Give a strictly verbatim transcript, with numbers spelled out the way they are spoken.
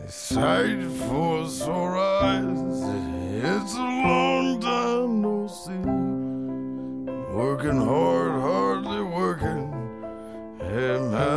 sight for sore eyes. It's a long time no see. Working hard, hardly working. Hey, man.